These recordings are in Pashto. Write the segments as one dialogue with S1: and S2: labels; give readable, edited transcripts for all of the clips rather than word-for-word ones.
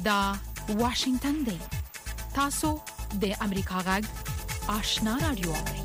S1: دا واشنگتن دی. تاسو د امریکا غږ آشنا رادیو اورئ.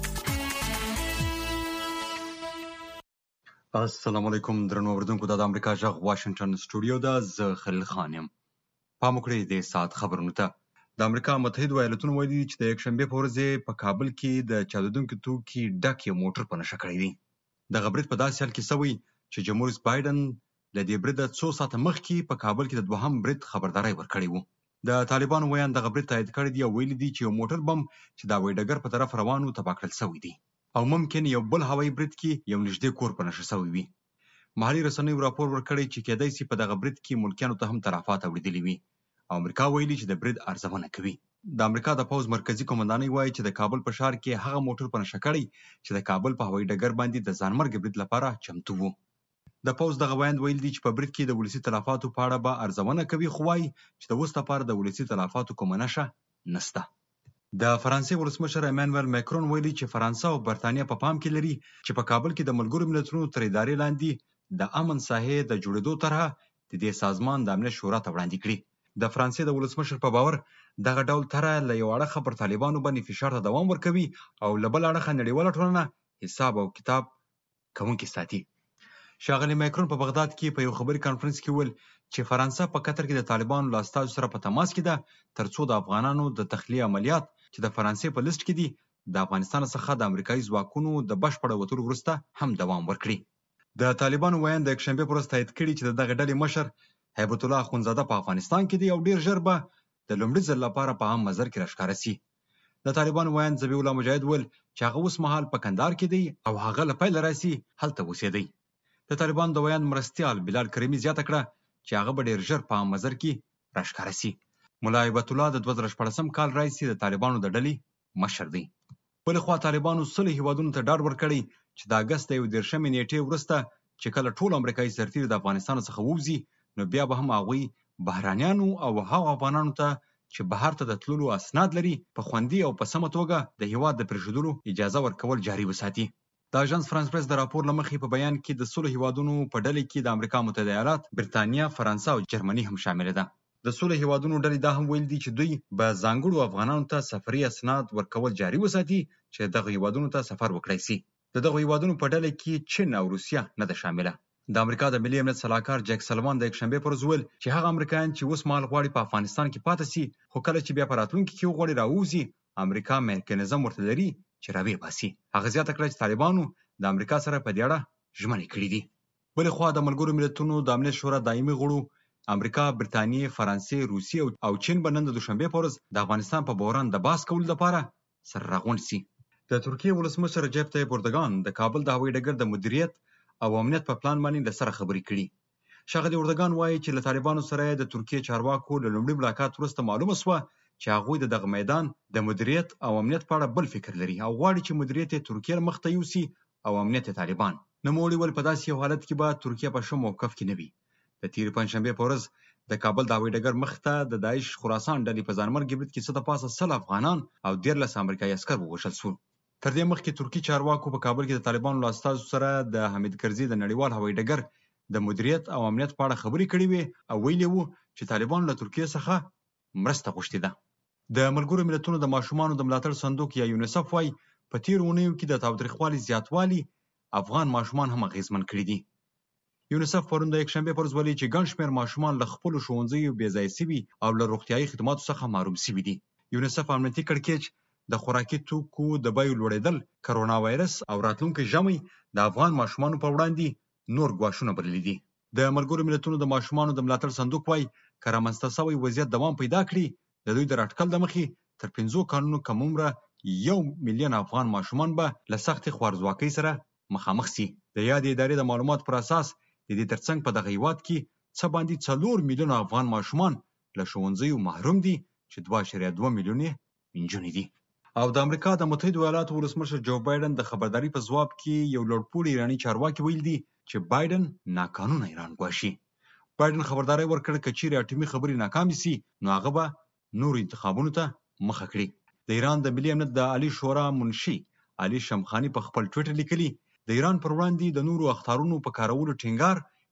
S2: السلام علیکم درنو اوریدونکو. د امریکا غږ واشنگټن سټوډیو دا زه خلیل خان یم. پام وکړئ د ساعت خبرونو ته. د امریکا متحده ایالاتونو ویلي چې د یکشنبې په ورځ په کابل کې د چاودېدونکو توکي ډک یو موټر په نښه کړی دی. دغه برید په داسې حال کې شوی چې جمهور رئیس بایدن له دې بریده څو ساعته مخکې په کابل کې د دوهم برید خبرداری ورکړی و. د طالبانو ویان دغه برید تایید کړی دی او ویلي دي چې یو موټر بم چې د هوایي ډګر په طرف روان و تباه کړل شوی دی او ممکن یو بل هوایي برید کې یو نږدې کور په نښه شوی وي. محلي رسنیو راپور ورکړی چې کېدای شي په دغه برید کې ملکیانو ته هم تلفات اوریدلي وي او امریکا ویلي چې د برید ارزونه کوي. د امریکا د پوځ مرکزی قومندانۍ وایي چې د کابل په ښار کې هغه موټر په نښه کړی چې د کابل په هوایي ډګر باندې د ځانمرګ برید لپاره چمتو و. د پوځ دغه ویاند ویلي دي چې په برید کې د ولسي تلفاتو په اړه به ارزونه کوي، خو وایي چې د اوس لپاره د ولسي تلفاتو کومه نښه نشته. د فرانسې ولسمشر ایمانوئل ماکرون ویلي چې فرانسه او برتانیه په پام کې لري چې په کابل کې د ملګرو ملتونو تر ادارې لاندې د امن ساحې د جوړېدو طرحه د دې سازمان د امنیت شورا ته وړاندې کړي. د فرانسې د ولسمشر په باور دغه ډول طرحه له یو اړخه پر طالبانو باندې فشار ته دوام ورکوي او له بل اړخه نړیواله ټولنه حساب او کتاب کوونکي ساتي. ښاغلی ماکرون په بغداد کې په یو خبري کانفرنس کې ویل چې فرانسه په قطر کې د طالبانو له استازو سره په تماس کې ده ترڅو د افغانانو د تخلیه عملیات چې د فرانسې په لیست کې دي د افغانستان څخه د امریکایي ځواکونو د بشپړ وتلو وروسته هم دوام ورکړي. د طالبانو ویاند د یکشنبې په ورځ تایید کړي چې د دغه ډلې مشر هیبت الله اخوندزاده په افغانستان کې دی او ډیر ژر به د لومړي ځل لپاره په عام منظر کې راښکاره شي. د طالبانو ویاند ذبیح الله مجاهد ویل چې هغه اوس مهال په کندهار کې دی او هغه له پیله راځي هلته اوسېدی. د طالبانو د ویاند مرستیال بلال کریمي زیاته کړه چې هغه به ډیر ژر په عام منظر کې راښکاره شي. ملا هیبت الله د 2014 کال راهیسې د طالبانو د ډلې مشر دی. بلې خوا طالبانو 100 هیوادونو ته ډاډ ورکړی چې د اګست د 11 نیټې وروسته چې کله ټول امریکایي سرتیري د افغانستان څخه ووځي نو بیا به هم هغوی بهرانیانو او هغو افغانانو ته چې بهر ته د تللو اسناد لري په خوندي او په سمه توګه د هیواد د پرېښودلو اجازه ورکول جاري وساتي. د اژانس فرانس پریس د راپور له مخې په بیان کې د 100 هیوادونو په ډلې کې د امریکا متحده ایالات، برتانیا، فرانسه او جرمني هم شامل ده. د 100 هیوادونو ډلې دا هم ویل دي چې دوی به ځانګړو افغانانو ته سفري اسناد ورکول جاري وساتي چې دغه هیوادونو ته سفر وکړای شي. د دغه هیوادونو په ډله کې چین او روسیه نه ده شامله. د امریکا د ملي امنیت صلاحکار جک سلوان د یکشنبې پر ورځ ویل چې هغه امریکایان چې اوس مهال غواړي په افغانستان کې پاتې شي خو کله چې بیا په راتلونکي کې وغواړي راووځي امریکا میکانیزم ورته لري چې راویې باسي. هغه زیاته کړه چې طالبانو د امریکا سره په دې اړه ژمنې کړې دي. بلې خوا د ملګرو ملتونو د امنیت شورا دایمي غړو امریکا، برتانیې، فرانسې، روسیې او چین به نن د دوشنبې په ورځ د افغانستان په بحران د بحث کولو لپاره سره راغونډ شي. د ترکیې ولسمشر رجب طیب اردوغان د کابل د هوایي ډګر د مدیریت او امنیت په پلان باندې له سره خبرې کړي. ښاغلی اردوغان وایي چې له طالبانو سره د ترکیې چارواکو له لومړي ملاقات وروسته معلومه شوه چې هغوی د دغه میدان د مدیریت او امنیت په اړه بل فکر لري او غواړي چې مدیریت یې ترکیې مخ ته یوسي او امنیت یې طالبان. نوموړي ویل په داسې یو حالت کې به ترکیه په ښه موقف کې نه وي. د تېرې پنجشنبې په ورځ د کابل د هوایي ډګر مخ ته د داعش خراسان ډلې په ځانمرګي برید کې څه د پاسه 100 افغانان او 13 امریکایي عسکر ووژل شول. تر دې مخکې ترکي چارواکو په کابل کې د طالبانو له استازو سره د حمید کرزي د نړیوال هوایي ډګر د مدیریت او امنیت په اړه خبرې کړې وې او ویلي وو چې طالبانو له ترکیې څخه مرسته غوښتې ده. د ملګرو ملتونو د ماشومانو د ملاتړ صندوق یا یونیسف وایي په تېرو اونیو کې د تاوتریخوالي زیاتوالي افغان ماشومان هم اغېزمن کړي دي. یونیسف پرون د یکشنبې پر ورځ ویلي چې ګڼ شمېر ماشومان له خپلو ښوونځیو بې ځایه شوي او له روغتیایي خدماتو څخه محروم شوي دي. یونیسف امنیتي کړکېچ، د خوراکي توکو د بیو لوړېدل، کرونا وایرس او راتلونکی ژمی د افغان ماشومانو پر وړاندې نور ګواښونه بللي دي. د ملګرو ملتونو د ماشومانو د ملاتړ صندوق وایي که رامنځته شوی وضعیت دوام پیدا کړي د دوی د راټکل د مخې تر 5 کلونو کم عمره 1 میلیون افغان ماشومان به له سختې خوارځواکۍ سره مخامخ شي. د یادې ادارې د معلوماتو پر اساس د دې ترڅنګ په دغه هیواد کې څه باندې 4 میلیونه افغان ماشومان له ښوونځیو محروم دي چې 2.2 میلیون یې نجونې دي. او د امریکا د متحده ایالاتو ولسمشر جو بایدن د خبرداري په ځواب کې یو لوړپوړي ایراني چارواکي ویل دي چې بایدن ناقانونه ایران ګواښي. بایدن خبرداری ورکړ که چیرې اټومي خبرې ناکامې شي نو هغه به نورو انتخابونو ته مخه کړي. د ایران د ملي امنیت د عالی شورا منشي علي شمخاني په خپل ټویټر لیکلي د ایران پر وړاندې د نورو اخطارونو په کارولو ټینګار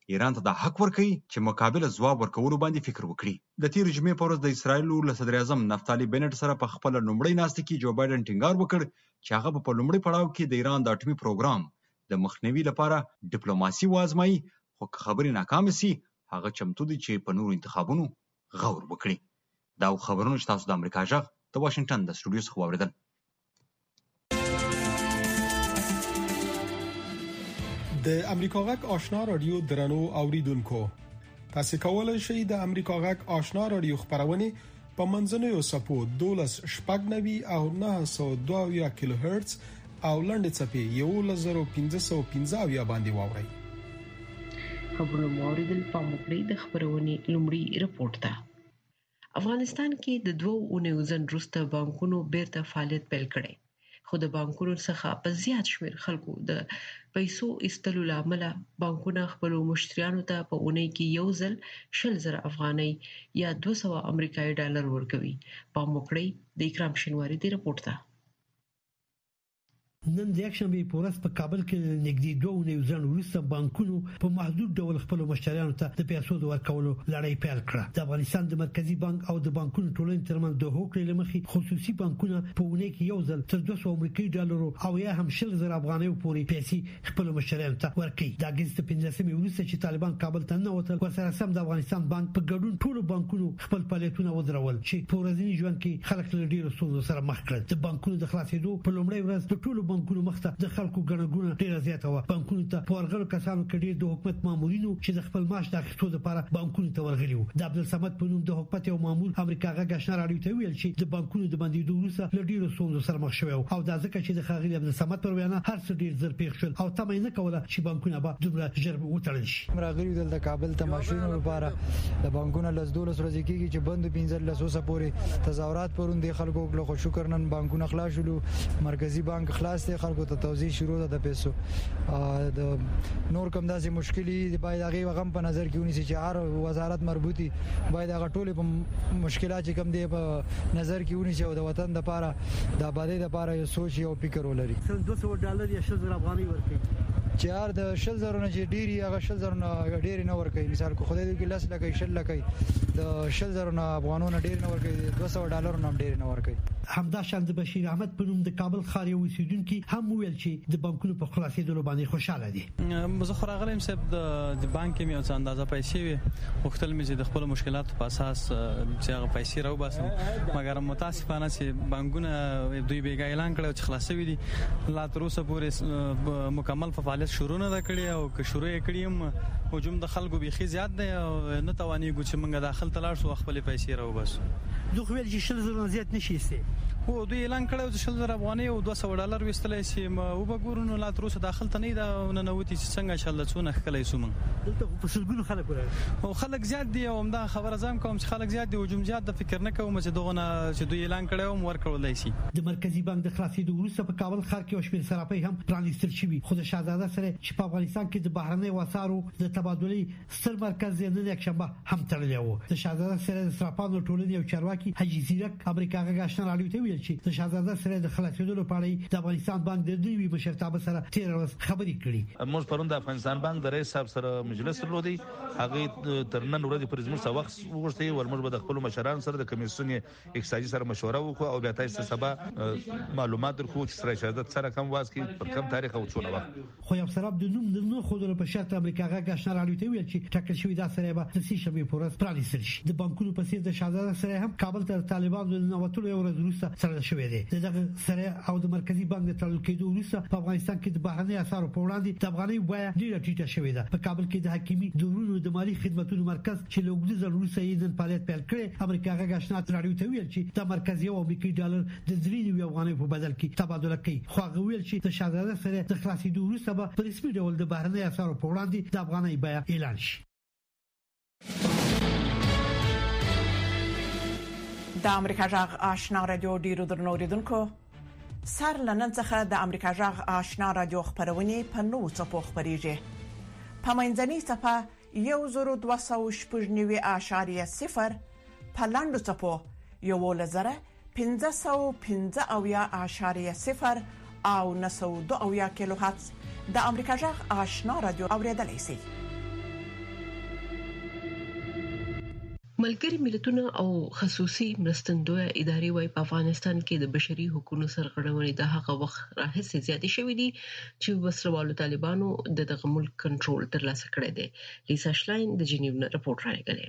S2: ایران ته د حق ورکوي چې مقابله ځواب ورکولو باندې فکر وکړي. د تیر جمعې په ورځ د اسرایلو له صدر اعظم نفتالي بنټ سره په خپل لومړی ناستې کې جو بایدن ټینګار وکړ چې هغه په لومړي پړاو کې د ایران د اټومي پروګرام د مخنیوي لپاره ډیپلوماسي وازمایي، خو که خبرې ناکامه سي هغه چمتو دي چې په نورو انتخابونو غور وکړي. دا خبرونه چې تاسو د امریکا غږ د واشنگټن د سټوډیو څخه واوریدل.
S3: د امریکا غږ آشنا رادیو درنو اوریدونکو، تاسو کولای شئ د امریکا غږ آشنا رادیو خبرونه په منځنوي سپو 12.9 او 902 کیلو هرتز او لنډ چپی 1515 باندې واورئ.
S4: خبرونه موریدل په مخړې د خبرونه لومړی رپورت ده. افغانستان کې د 2 اونیو ځنډرسته بانکونو بیرته فعالیت پیل کړي، خو د بانکونو څخه په زیات شمېر خلکو د پیسو ایستلو لامل بانکونه خپل مشتریانو ته په اونۍ کې 1,000 افغانۍ یا 200 امریکایي ډالر ورکوي. په مخړې د اکرام شینواری دی رپورت ده.
S5: نن د یکشنبه په ورځ په کابل کې نږدې 2 اونیو ځنډ وروسته بانکونو په محدود ډول خپل مشتریانو ته د پیسو د ورکولو لړۍ پیل کړه. د افغانستان د مرکزی بانک او د بانکونو ټولنې ترمنځ د هوکړې لمخې خصوصي بانکونه په اونۍ کې 1,000 تر 200 امریکایي ډالر او یا هم 1,000 افغانۍ پورې پیسې خپل مشتریانو ته ورکړي. د اگست 15 وروسته چې طالبان کابل ته ننوتل، ورسره سم د افغانستان بانک په ګډون ټول بانکونو خپل فعالیتونه ودرول چې په ورځني ژوند کې خلک له ډیرو ستونزو سره مخ کړل. د بانکونو د خلاصېدو په لومړۍ ورځ د ټولو بانکونو مخ ته خلکو ګڼګونه ډیره زیاته و. بانکونو ته په ورغلو کسانو کې ډیر د حکومت مامورینو چې د خپل معاش د اخیستو لپاره بانکونو ته ورغلي وو. د عبدالصمد په نوم د حکومت یو مامور امریکا غږ آشنا رادیو ته ویل چې د بانکونو د بندیدو وروسته له ډیرو ستونزو سره مخ شوی او دا ځکه چې د ښاغلي عبدالصمد پر وینا هر څه ډیر زر پیښ شول او تمه نه کوله چې بانکونه به دومره ژر وتړل شي.
S6: راغلي دلته کابل ته ماشینو لپاره د بانکونو له 12 ورځې کېږي چې بند 1500 پورې تظاهرات پروندې خلکو له خو شکر نن بانکونه خلاص شول. مرکزی بانک خلاص دی، خلکو ته توزیع شروع ده د پیسو. د نور کوم داسې مشکلې باید هغه غم په نظر کې ونیسي چې هر وزارت مربوطي باید هغه ټول په مشکلات چې کم دی په نظر کې ونیسي او د وطن لپاره د آبادی لپاره یو سوچ او فکر ولري.
S5: $200 یا 1,000 افغانۍ ورکړي
S6: چې هر د 1,000 نه چې ډيري هغه 1,000 نه ډيري نه ورکړي. مثال کو خدای دې کې لاس لګي 1,000 لګي د 1,000 نه افغانونو ډیر نه ورکړي، $200 نه ډیر نه ورکړي.
S5: همدا شان د بشیر احمد په نوم د کابل ښار یو اوسیدونکو هم ویل چې د بانکونو په خلاصېدلو باندې خوشاله دي.
S7: زه خو راغلم صاحب د بانک کې مې څه اندازه پیسې وي، وختل مې د خپل مشکلاتو په اساس چې هغه پیسې راو باسم، مګر متاسفانه چې بانکونه دوی بیګا اعلان کړو چې خلاصوي دي، لا تر اوسه پورې مکمل فعالیت شروع نه کړي او که شروع یې کړي هم هجوم د خلکو بيخي زیات دی او نه توانېږي چې موږ داخل تلاړ شو خپل پیسې راو باسو.
S5: دوی ویل چې 1,000 زیات نشي سي.
S7: هو دوی اعلان کړو چې 1,000 افغانۍ او $200 وستلای شي او وګورو لا تر اوسه داخل ته نه دا نه نوتی چې څنګه انشاءالله څونه خلای سو موږ
S5: دلته په سلګونو خلک ورغلي
S7: او خلک زیات دي او همدا خبره زم کوم چې خلک زیات دي هجوم زیات د فکر نه کوم چې دغه چې دوی اعلان کړو مو ورکړلای شي.
S5: د مرکزی بانک د خلاصېدو وروسته په کابل ښار کې شمېر صرافۍ هم پرانیستل شوي، خو د شهزاده سره چې په افغانستان کې د بهرنۍ وسارو د تبادلې ستر مرکز نن یکشنبه هم تړلی و. د شهزاده سره د صرافانو ټولنې او چارواکي حاجي زیرک امریکا غږ آشنا رادیو ته ویل چې د شهزاده سره د خلاصېدو لپاره د افغانستان بانک د دوی مشرتابه سره 13 ورځې خبرې کړې.
S8: موږ پرون د افغانستان بانک د رئیس صاحب سره مجلس درلودي، هغه تر نن ورځې پورې زموږ څه وخت وغوښتي ول موږ به د خپل مشرانو سره د کمیسیون اقتصادي سره مشوره وکړو او بیا تاسو سبا معلومات درکو چې سره شهادت سره کم واس کې په کم تاریخ او څونه وخت.
S5: خو یو سره د نوم د نو خودلو په شرط امریکا غږ آشنا رادیو ته ویل چې ټاکل شوی دا سره به د سې شنبې په ورځ پرانیستل شي. د بانکونو په څیر د شهزاده سره هم کابل ته طالبانو د نوټلو یو ورځ وروسته سره شوی دی. دغه سره او د مرکزی بانک د تړل کېدو وروسته په افغانستان کې د بهرنۍ اسعارو په وړاندې د افغانۍ بیه ډیره ټیټه شوې ده. په کابل کې د حکیمي دورونو د مالی خدماتو مرکز چې له وګړي ضروري سیدن فعالیت پیل کړي، امریکا غږ آشنا رادیو ته ویل چې د مرکزي او امریکایي ډالر د 3 افغانۍ په بدل کې تبادله کوي. خو هغه ویل چې د شهزاده سره د خلاصېدو وروسته به په رسمي ډول د بهرنۍ اسعارو په وړاندې د افغانۍ بیه اعلان شي.
S9: د امریکا غږ آشنا رادیو ډیرو درنو اوریدونکو، سر لنن څخه د امریکا غږ آشنا رادیو خبرونه په نوو څپو خبريږي. په منځنۍ صفه 1290.0 په لاندو څپو 1515.0 او 902 کیلو هرتز د امریکا غږ آشنا رادیو اوریدلای شي.
S4: ملګری ملتونه او خصوصي مرستندوی ادارې وايي په افغانستان کې د بشري حقوقو سرغړونې د هغه وخت راهیسې زیاتې شوې دي چې وسلوالو طالبانو دغه ملک کنټرول ترلاسه کړی دی. لیسا شلاین د جنیو نه راپور راغلی.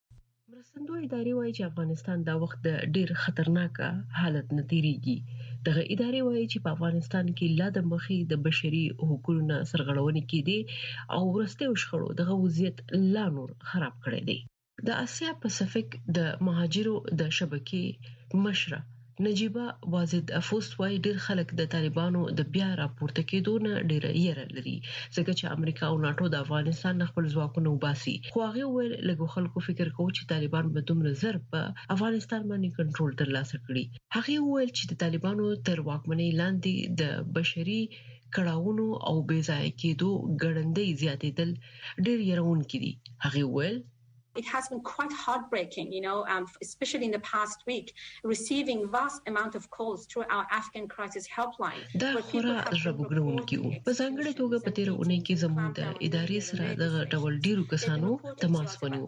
S4: مرستندوی ادارې وايي چې افغانستان دا وخت د ډیر خطرناک حالت نه تیریږي. دغه ادارې وايي چې په افغانستان کې لا د مخې د بشري حقوقو سرغړونې کېدي او ورسته شخړو دغه وضعیت لا نور خراب کړی دی. د آسیا پاسفیک د مهاجرو د شبکې مشره نجيبه واجد افوست وايي ډېر خلک د طالبانو د بیا راپورته کېدو نه ډېر یره لري ځکه چې امریکا او ناتو د افغانستان خپل ځواکونه وباسي. خو هغه ویل لږ خلکو فکر کوي چې طالبان به دومره زر په افغانستان باندې کنټرول ترلاسه کړي. هغه ویل چې د طالبانو تر واکمنۍ لاندې د بشري کړهونو او بې ځای کېدو ګړندۍ زیاتېدل ډېر يرونکي دي. هغه ویل
S10: It has been quite heartbreaking, especially in the past week, receiving vast amount of calls through our Afghan crisis helpline.
S4: دا خورا ربګرونکي وو. په ځانګړي توګه په تیر اونۍ کې زموږ د ادارې سره د ډول ډیرو کسانو تماس ونیو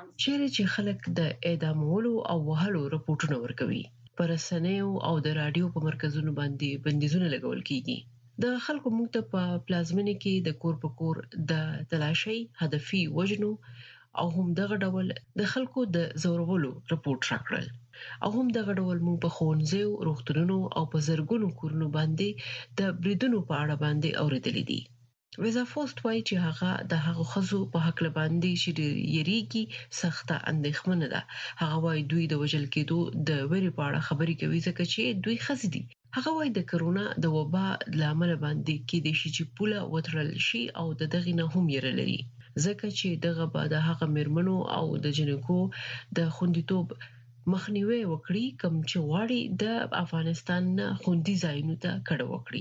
S4: چې خلک د اعدامولو او وهلو راپورټونه ورکوي. پر رسنیو او د رادیو په مرکزونو باندې بندیزونه لګول کیږي. د خلکو موږ ته په پلازمینه کې د کور په کور د تلاشي هدفي وژنو او هم دغه ډول د خلکو د زورولو راپورټ راکړل او هم دغه ډول موږ په ښوونځیو روغتونونو او په زرګونو کورونو باندې د بریدونو په اړه باندې اوریدلې دي. وزافوست وايي چې هغه د هغو خزو په حق باندې چې یریږي سخته اندېښمنه ده. هغه وايي دوی د وجل کېدو د ویرې په اړه خبرې کوي ځکه چې دوی خزي دي. هغه وايي د کرونا د وبا لامل باندې کې د شي چې پوله وترل شي او دغه نه هم یره لري ځکه چې دغه بعد هغه مرمنو او د جنکو د خوندیتوب مخنیوي وکړي کوم چې واړي د افغانستان خوندي ځایونو ته کډه وکړي.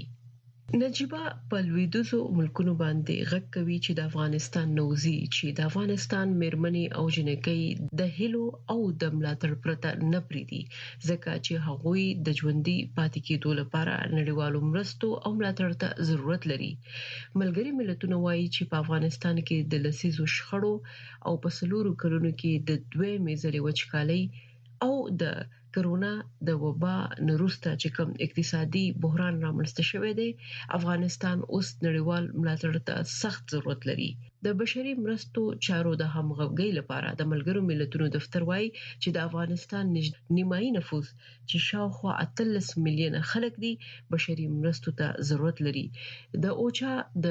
S4: نجيبه په لویدوزو ملکونو باندې غږ کوي چې د افغانستان نوزي چې د افغانستان مرمنې او جنکې د هلو او د ملاتړ پرته نه پریدي ځکه چې هغوی د ژوندۍ پاتې کېدو لپاره نړیوالو مرستو او ملاتړ ته ضرورت لري. ملګری ملتونه وایي چې په افغانستان کې د لسیزو شخړو او په سلورو کلونو کې د دوه میزلې وچکالۍ او د کرونا د وبا نورسته چې کوم اقتصادي بحران رامنځته شوی دی افغانستان اوس نړیوال ملاتړ ته سخت ضرورت لري. د بشري مرستو چارو د همغږۍ لپاره د ملګرو ملتونو دفتر وايي چې د افغانستان نیمایي نفوس چې شاوخوا 13 میلیونه خلک دي بشري مرستو ته ضرورت لري. د اوچا د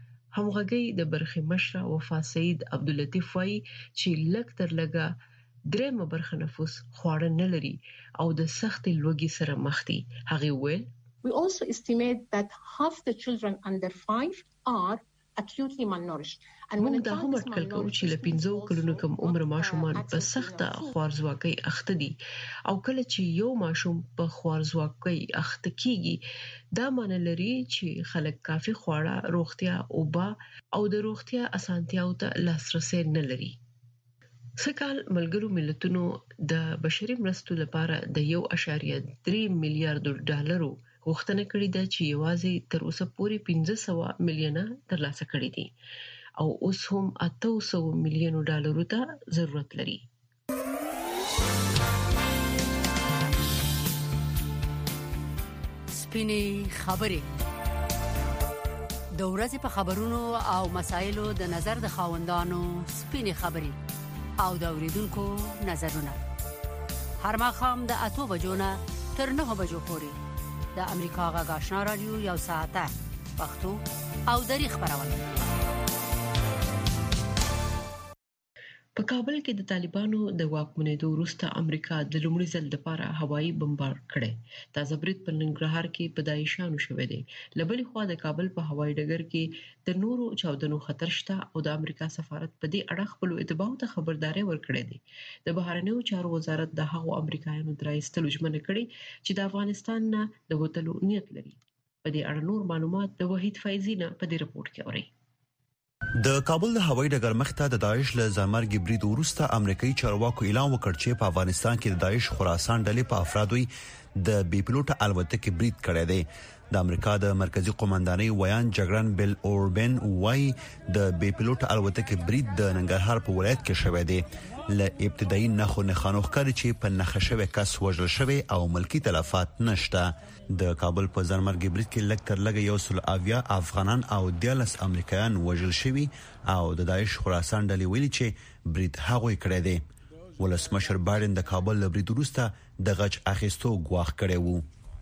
S4: همغږۍ د برخې مشره وفا سید عبداللطیف وايي چې لږ تر لږه درېمه برخه نفوس خواړه نه لري او د سختې لوږې سره مخ دي. هغه ویل
S10: We also estimate that half the children under 5 are acutely malnourished.
S4: موږ دا هم اټکل کوو چې له 15 کلونو کم عمر ماشومان په سخته خوارځواکۍ اخته دي او کله چې یو ماشوم په خوارځواکۍ اخته کیږي دا معنی لري چې خلک کافي خواړه، روغتیا، اوبه او د روغتیا اسانتیاو ته لاسرسي نه لري. سکهال ملګرو ملتونو د بشري مرستو لپاره د 1.3 میلیارډ ډالرو غوښتنه کړې ده چې یوازې تر اوسه پورې 1500 میلیونه ترلاسه کړي دي او اوس هم 800 میلیونو ډالرو ته ضرورت لري.
S11: سپینې خبرې د ورځې په خبرونو او مسایلو د نظر د خاوندانو سپینې خبرې او د اوریدونکو نظرونه هر ماښام د 8 بجو نه تر 9 بجو پورې د امریکا غږ آشنا رادیو یو ساعته پښتو او دری خبرونه.
S4: په کابل کې د طالبانو د واکمنېدو وروسته امریکا د لومړي ځل لپاره هوایي بمبارډ کړي. تازه برید په ننګرهار کې په دایښانو شوې دي. لبلې خوا د کابل په هوایي ډګر کې د نورو چاودنو خطر شته او د امریکا سفارت په دې اړه خپل اتباعو ته خبرداري ورکړې ده. د بهرنیو چارو وزارت د هغو امریکایانو درایستلو ژمنه کړې چې د افغانستان نه د وټلو نیت لري. په دې اړه نور معلومات د وحید فایزی نه په دې رپورت کې اوري.
S12: د کابل د هوایي ډګر مخته د داعش له ځانمرګي برید وروسته امریکایي چارواکو اعلان وکړ چې په افغانستان کې د داعش خراسان ډلې په افرادوي د بي پيلوټ الوتکې برید کړی دی. د امریکا د مرکزی قومندانۍ ویان جګرن بیل اوربن وايي د بي پيلوټ الوتکې برید د ننګرهار په ولایت کې شوی دی. ل ابتدایي نخو ښکاري چې په نښه شوی کس وژل شوی او ملکی تلفات نشته. د کابل په ځانمرګي برید کې لږ تر لږه 170 افغانان او 13 امریکایان وژل شوي او د داعش خراسان ډلې ویلي چې برید هغوی کړی دی. ولسمشر بایدن د کابل له برید وروسته د غچ اخیستو ګواښ کړی و.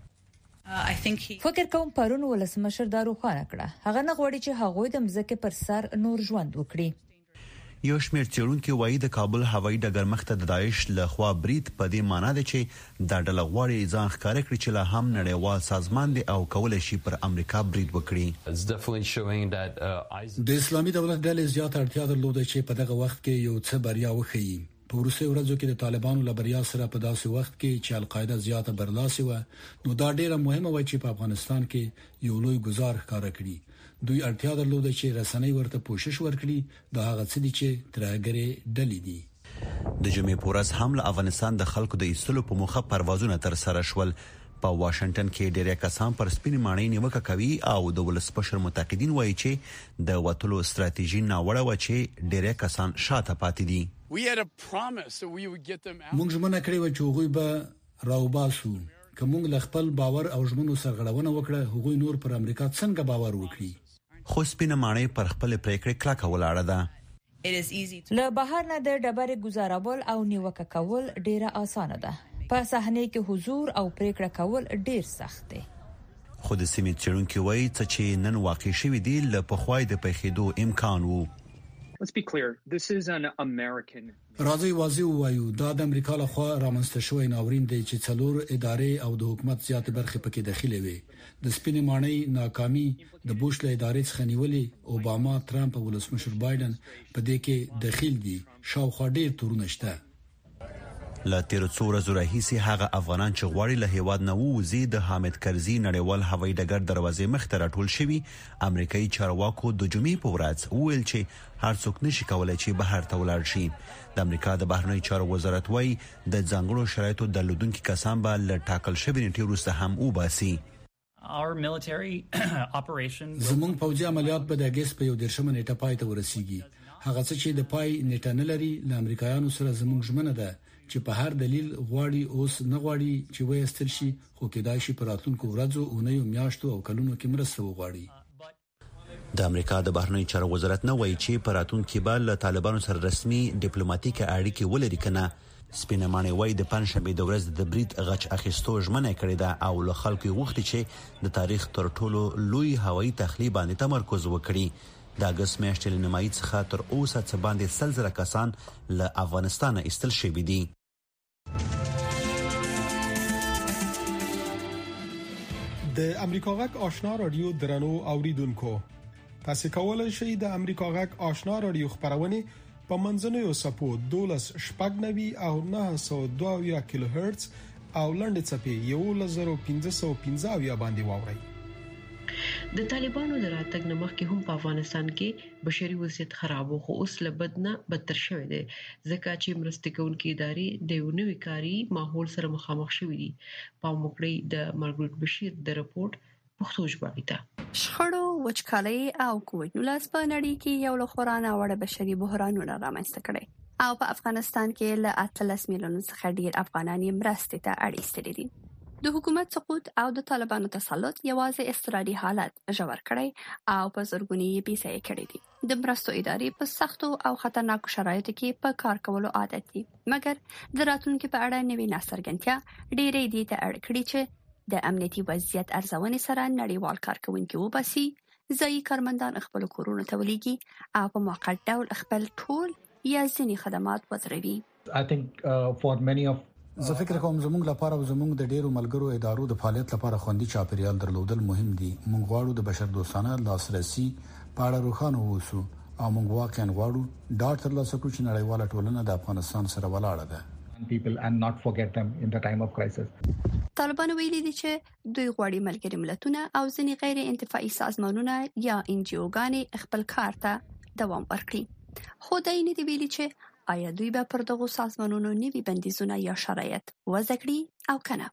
S13: فکر کوم پرون ولسمشر دا روښانه کړه. هغه نه غواړي چې هغوی د مځکې پر سر نور ژوند وکړي.
S12: یو شمېر څېړونکي وایي د کابل هوایي ډګر مخته د داعش له خوا برید په دې معنی دی چې دا ډله غواړي ځان ښکاره کړي چې لا هم نړیوال سازمان دی او کولی شي پر امریکا برید وکړي.
S14: د اسلامي دولت ډلې زیات اړتیا درلوده چې په دغه وخت کې یو څه بریا وښیي. په وروستیو ورځو کې د طالبانو له بریا سره په داسې وخت کې چې القاعده زیاته برلاسي و، نو دا ډیره مهمه و چې په افغانستان کې یو لوی گزار ښکاره کړي. دوی اړتیا درلوده چې رسنۍ ورته کوشش وکړي د هغه څه دي چې ترهګرې ډلې دي.
S12: د جمعې په ورځ هم له افغانستان د خلکو د ایستلو په موخه پروازونه تر سره شول. په واشنگټن کې ډېر کسان پر سپینې ماڼۍ نیوکه کوي او د ولسمشر متقدین وایي چې د وټلو ستراتیژي ناوړه و چې ډېر کسان شاته پاتې دي.
S14: موږ ژمنه کړې و چې هغوی به راوباسو. که موږ له خپل باور او ژمنو سرغړونه وکړه، هغوی نور پر امریکا څنګه باور وکړي؟
S12: خو سپینه ماڼۍ پر خپل پریکړې کلکه ولاړه ده.
S13: له بهر نه د ډبرې گزارول او نیوکه کول ډیره اسانه ده. په صحنه کې حضور او پریکړه کول ډیر سخت دي.
S12: خو د سیمې څېړونکي وایي چې نن واقع شوی دی له پخوای د پیښېدو امکان وو.
S15: Let's be clear, this is an American.
S14: راځي واضح وایو دا د امریکا لخوا رامنځته شوی ناورین دی چې څلور ادارې او د حکومت زیات برخه پکې داخلي وي. د سپینې ماڼۍ ناکامي د بوش له ادارې څخه نیولې اوباما، ترامپ او ولسمشر بایدن په دې کې دخیل دي. شاوخوا ډیر تورونه شته.
S12: له تیر څو ورځو راهیسې هغه افغانان چې غواړي له هیواد نه ووځي د حامد کرزي نړیوال هوایي ډګر دروازې مخ ته راټول شوي. امریکایي چارواکو د جمعې په ورځ وویل چې هر څوک نشي کولای چې بهر ته ولاړ شي. د امریکا د بهرنی چارو وزارت وایي د ځانګړو شرایطو درلودونکي کسان به له ټاکل شوي نیټې وروسته هم وباسي.
S14: زموږ پوځي عملیات به د اگست په 11 نیټه پای ته ورسیږي. هغه څه چې د پای نیټه نه لري له امریکایانو سره زموږ ژمنه ده چې په هر دلیل غواړي اوس نه غواړي چې وایستل شي، خو کېدای شي په راتلونکو ورځو، اونیو، میاشتو او کلونو کې مرسته وغواړي.
S12: د امریکا د بهرنی چارو وزارت نه وایي چې په راتلونکو کې به له طالبانو سره رسمي ډیپلوماټیک اړیکې ولري کنه. سپینه ماڼۍ وایي د پنځشنبه د ورځې د برید غچ اخیستو ژمنه کړې ده او له خلکو غوښتي چې د تاریخ تر ټولو لوی هوایي تخلیه باندې تمرکز وکړي. د اگست میاشتې له نیمایي څخه تر اوسه څه باندې 100,000 کسان له افغانستان ایستل شوي دي.
S3: د امریکا غږ آشنا رادیو درنو اوریدونکو، تاسو کولای شئ د امریکا غږ آشنا رادیو خبرونه په منځنوي سپو 12.9 او 902 کیلو هرتز او لنډ چپی 1515 باندې واورئ.
S4: د طالبانو د راتګ نه مخکې هم په افغانستان کې بشري وضعیت خراب و، خو اوس له بد نه بدتر شوی دی ځکه چې مرستې کوونکې ادارې د یو نوي کاري ماحول سره مخامخ شوي دي. پام وکړئ د مارګریټ بشیر د رپورت پښتو ژباړه ته.
S16: شخړو، وچکالۍ او کووډ-19 په نړۍ کې یو له خورا ناوړه بشري بحرانونو رامنځته کړي او په افغانستان کې له 18 میلیونو څخه ډیر افغانان مرستې ته اړ ایستلي دي. د حکومت سقوط او د طالبانو تسلط یوازې اضطراري حالت ژور کړی او په زورګونی یې پیسې کړې دي. د مرستو ادارې په سختو او خطرناکو شرایطو کې په کار کولو عادت دي، مګر د راتلونکو په اړه نوې ناڅرګندتیا ډېرې دي ته اړ کړي چې د امنیتي وضعیت ارزونې سره نړیوال کارکونکي وباسي، ځایي کارمندان خپل کورونو ته ولېږي او په موقت ډول خپل ټول یا ځینې خدمات وځروي.
S17: I think for many of
S14: زه فکر کوم زموږ لپاره او زموږ د ډیرو ملګرو ادارو د فعالیت لپاره خوندي چاپیریال درلودل مهم دي. موږ غواړو د بشر دوستانه لاسرسي په اړه روښانه اوسو او موږ واقعا غواړو دا ترلاسه کړو چې نړیواله ټولنه د افغانستان سره ولاړه ده.
S17: people and not forget them in the time of crisis.
S16: طالبان ویلي دي چې دوی غواړي ملګري ملتونه او ځینې غیر انتفاعي سازمانونه یا NGO-ګانې خپل کار ته دوام ورکړي، خو دا نه دی ویلي چې آیا دوی به پر دغو سازمانونو نوي بندیزونه یا شرایط وضع کړي او کنه.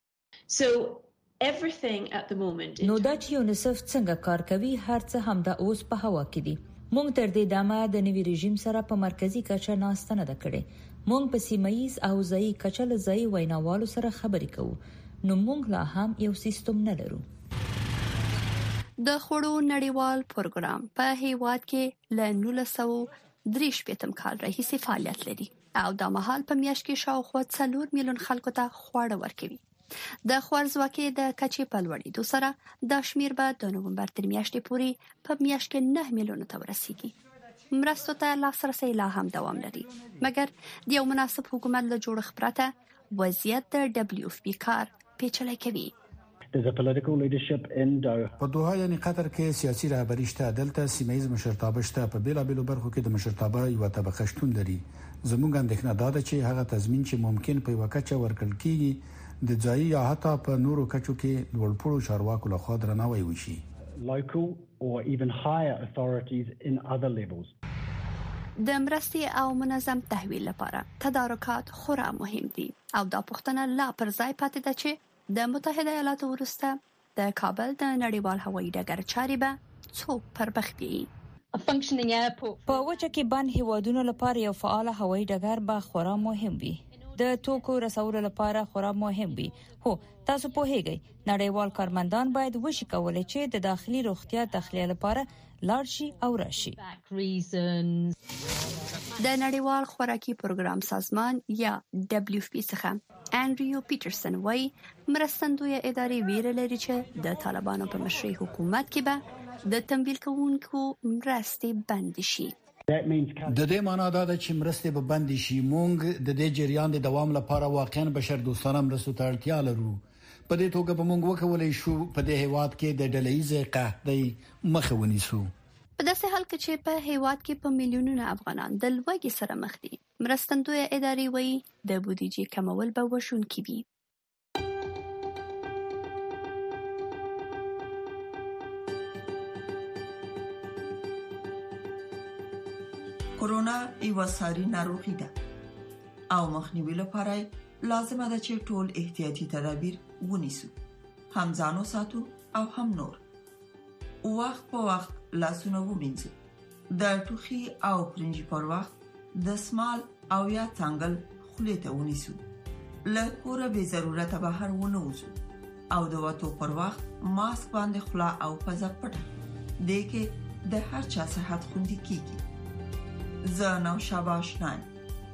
S13: نو دا چې یونیسف څنګه کار کوي هر څه هم د اوس په هوا کې دي. مونږ تر دې دمه د نوي رژیم سره په مرکزی کچه ناسته نه کړې. مونږ په سیمایي او ځایي کچه له ځایي ویناوالو سره خبرې کوو. نو مونږ لا هم یو سیستم نه لرو.
S16: د خوړو نړیوال پروګرام په هیواد کې له 1983 کال راهیسې فعالیت لري او د مهال په میاشت کې شاوخوا 4 میلیون خلکو ته خواړه ورکوي. د خوارځواکۍ د کچې په لوړېدو سره دا شمیر به د نومبر تر میاشتې پورې په میاشت کې 9 میلیونو ته ورسیږي. مرستو ته لاسرسي لا هم دوام لري، مګر د یو مناسب حکومت له جوړښت پرته وضعیت د WFP کار پیچلی کوي.
S14: په دوحه یعنی قطر کې سیاسي رهبري شته، دلته سیمایي مشرتابه شته، په بیلابېلو برخو کې د مشرتابه یو طبقه شتون لري. زموږ اندېښنه دا ده چې هغه تضمین چې ممکن په وکړه ورکړل کیږي د ځایي یا حتی په نورو کچو کې لوړپوړو چارواکو لخوا درناوی وشي.
S18: Local or even higher authorities in other levels.
S16: د مرستې او منظم تحویل لپاره تدارکات خورا مهم دي او دا پوښتنه لا پر ځای پاتې ده چې د متحده ایالاتو وروسته د کابل د نړیوال هوایي ډګر چارې به څوک پر مخ بیایي.
S13: په وجه کې بند هیوادونو لپاره یو فعال هوایي ډګر به خورا مهم وي. د توکو رسولو لپاره خورا مهم وي. هو تاسو پوهیږئ نړیوال کارمندان باید وشي کولای چې د داخلي روغتیا تخلیه لپاره لاړ شي او راشي.
S16: د نړیوال خوراکي پروګرام سازمان یا WFP څخه انډریو پیټرسن وایي مرستندوی ادارې ویره لري چې د طالبانو په مشرۍ حکومت کې به د تمویل کوونکو مرستې بند شي.
S14: د دې معنا دا ده چې مرستې به بند شي. مونږ د دې جریان د دوام لپاره واقعا بشر دوستانه مرستو ته اړتیا لرو. په دې توګه به مونږ وکولای شو په دې هیواد کې د ډلهیزې قحطۍ مخه ونیسو.
S16: په داسې حال کې چې په هیواد کې په میلیونونو افغانان د لوږې سره مخ دي، مرستندوی ادارې وایي د بودیجې کمول به وشونکي وي.
S19: کورونا یو ساري ناروغي ده او مخنیوي لپاره لازمه ده چې ټول احتیاطي تدابیر ونیسو، هم ځانو ساتو او هم نور. وخت په وخت لاسونه ومینځو، د ټوخي او پرنجي پر وخت د سمال او یا څنګل خولې ته ونیسو، له کوره به ضرورت بهر ونه وځو او د وټو پر وخت ماسک باندې خلا او پزه پټه دې کې د هر چا صحت خوندي کیږي. زنو شاباشنان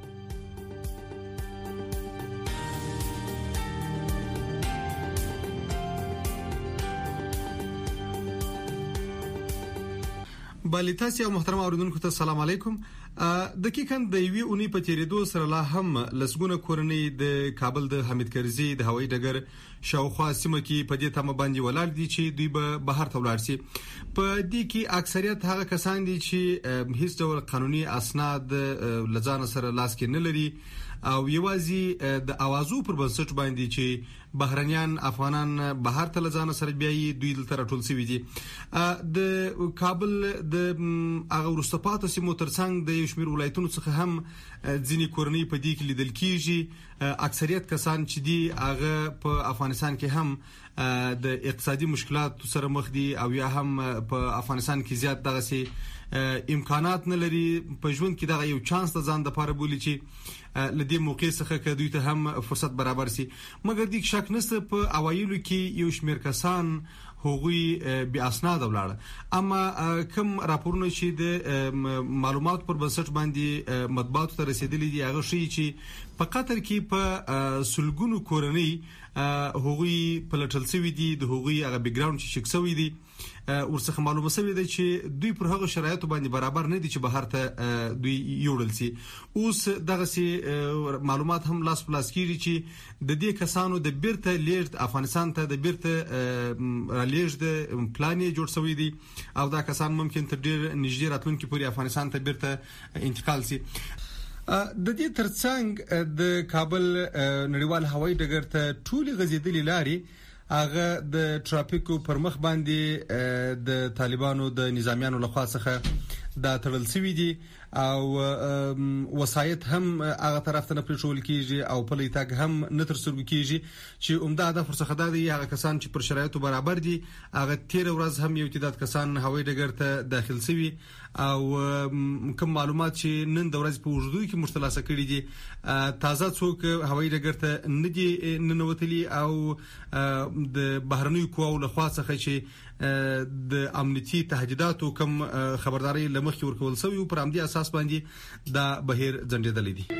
S3: بالیتاسی او محترم اوریدونکو ته سلام علیکم. دقیقاً د یوې اونۍ په تیریدو سره لا هم لسګونه کورنۍ د کابل د حمید کرزي د هوایي ډګر شاوخوا سیمه کې په دې تمه باندې ولاړ دي چې دوی به بهر ته ولاړ شي. په دې کې اکثریت هغه کسان دي چې هیڅ ډول قانوني اسناد لزان سره لاس کې نه لري او یوازې د اوازو پر بنسټ باندې چې بهرنیان افغانان بهر ته لزان سره بیاي دوی دلته راټول شوي دي. د کابل د هغه ورستپاتو سیمو ترڅنګ د شمیر ولایتونو څخه هم ځینې کورنۍ په دې کې لیدل کیږي. اکثریت کسان چې دي هغه په افغانستان کې هم د اقتصادي مشکلات سره مخ دي او یا هم په افغانستان کې زیات دغه سي امکانات نه لري. په ژوند کې دغه یو چانس ته ځان د پاره بولی چې لدې موقع څخه کدوې ته هم فرصت برابر سي. مګر د شک نشته په اوایلو کې یو شمیر کسان هغوی بیا اسناد ولاړه، اما کوم راپورونه چې د معلومات پر بنسټ باندې مطبوعات ته رسیدلي دي هغه شي چې په قطر کې په سلګونو کورنۍ هغوی په لټل سوي دي، د هغوی هغه بیک ګراوند چې شک سوي دي ورڅخه معلومه سوي ده چې دوی پر هغه شرایطو باندې برابر نه دي چې بهر ته دوی یوړل سي. اوس دغه سي معلومات هم لاس پلاس کیږي چې د دې کسانو د بیرته لیږد افغانستان ته د بیرته لیږد پلان جوړ شوی دی او دا کسان ممکن تر ډیر نږدې راتلونکي پورې افغانستان ته بیرته انتقال سي. د دې ترڅنګ د کابل نړیوال هوایي ډګر ته ټولي غزیدلي لاري هغه د ټرافیکو پر مخ باندې د طالبانو د نظامیانو لخوا څخه دا تړل شوی دي او وسایت هم هغه طرف ته نه پریښول کیږي او په لیتاګ هم نه تر سرګو کیږي چې عمده هدف ورڅخه دا دی هغه کسان چې پر شرایطو برابر دي هغه تیر ورځ هم یو تعداد کسان هوایي ډګر ته داخل شوي او کوم معلومات چې نن د ورځې په وجودو کې مشتلاسه کړي دي تازه څوک هوایي ډګر ته نه دي ننوتلي او د بهرنیو قواو له خوا څخه چې د امنیتي تهدیداتو کوم خبرداري لمخې ورکول شوی پر همدې اساس باندې دا بهیر ځنډېدلی دي.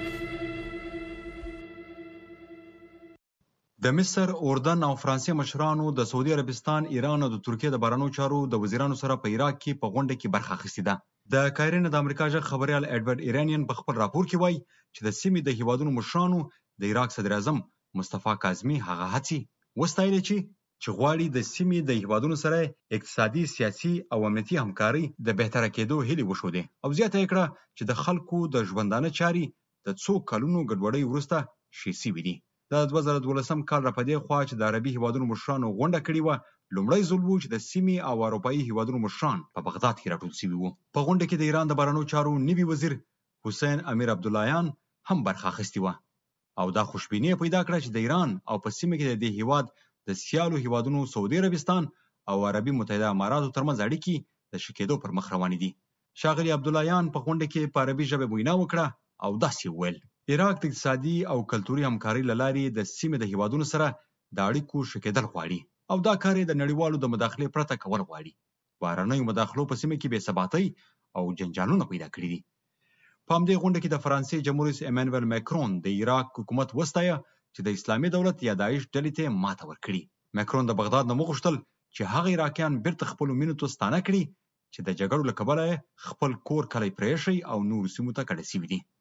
S2: د مصر، اردن او فرانسې مشرانو د سعودي عربستان، ایران او د ترکیې د بهرنیو چارو د وزیرانو سره په عراق کې په غونډه کې برخه اخیستې ده. د کایرن د امریکا ژغ خبريال ایډورډ ایرانین په خپل راپور کې وایي چې د سیمې د هیوادونو مشرانو د عراق صدر اعظم مصطفی کاظمي هغه هڅې وستایلې چې غواړي د سیمې د هیوادونو سره اقتصادي، سیاسي او امنیتي همکاري د بهتره کېدو هیلې وښودې او زیاته یې کړه چې د خلکو د ژوندانه چاري د څو کلونو ګډوډۍ وروسته شي سوي دي. د 2012 کال را پدې خوا چې د عربي هیوادونو مشرانو غونډه کړې و لومړی ځل و چې د سیمې او اروپایي هیوادونو مشران په بغداد کې راټول شوي وو. په غونډه کې د ایران د بهرنیو چارو نوي وزیر حسین امیر عبداللهیان هم برخه اخیستې وه او دا خوشبیني پیدا کړه چې د ایران او په سیمه کې د دې هیواد د سیالو هیوادونو سعودي عربستان او عربي متحده اماراتو ترمنځ اړیکې د ښه کېدو پر مخ روانې دي. ښاغلي عبداللهیان په غونډه کې په عربي ژبه وینا وکړه او داسې وویل عراق د اقتصادي او کلتوري همکارۍ له لارې د سیمې د هیوادونو سره د اړیکو ښه کېدل غواړي او دا کار یې د نړیوالو د مداخلې پرته کول غواړي. بهرنیو مداخلو په سیمه کې بې ثباتۍ او جنجالونه پیدا کړي دي. په همدې غونډه کې د فرانسې جمهور رئیس ایمانوئل ماکرون د عراق حکومت وستایه چې د اسلامي دولت یا داعش ډلې ته ماته ورکړي. ماکرون د بغداد نه وغوښتل چې هغه عراقیان بیرته خپلو مینو ته ستانه کړي چې د جګړو له کبله خپل کور کلی پرېښی او نورو سیمو ته کډه سوي دي.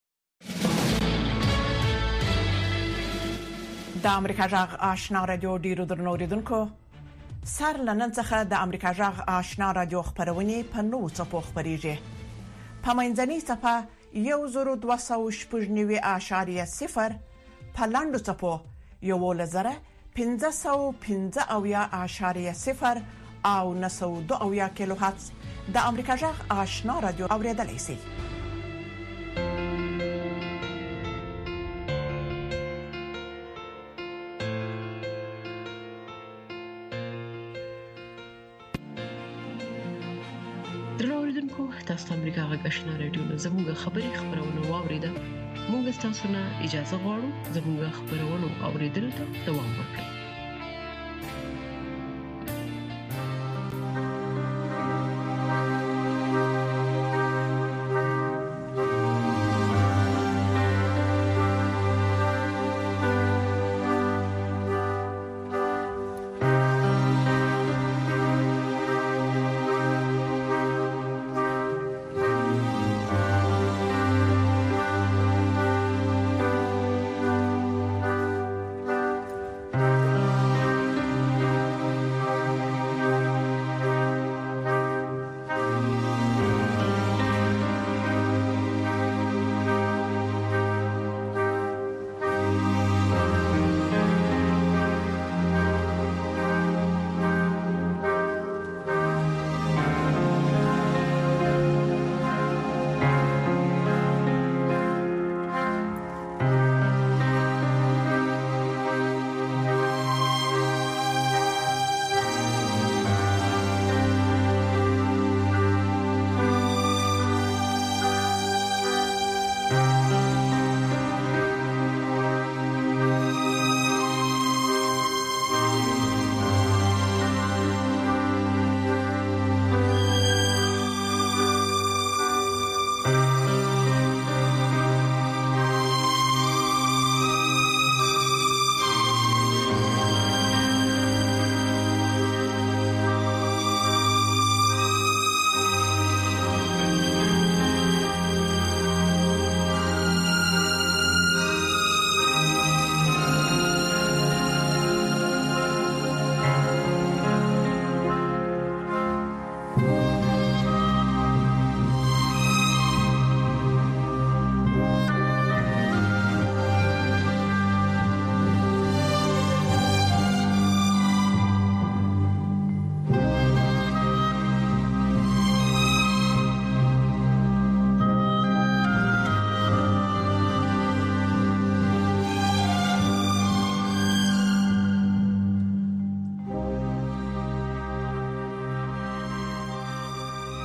S9: د امریکا جغ آشنا رادیو ډیرو درنو اوریدونکو سر لنن څخه د امریکا جغ آشنا رادیو خبرونه په نوو څپو خبريږي. په منځني څپه 1290.0 په لاندو څپو 1515.0 او 902 کیلو هرتز د امریکا جغ آشنا رادیو اوریدلای شئ. تاسو امریکا غږ آشنا رادیو نو زموږ خبرونه واوریده. موږ تاسو نه اجازه غواړو زموږ خبرونه اوریدلو ته دوام ورکړئ.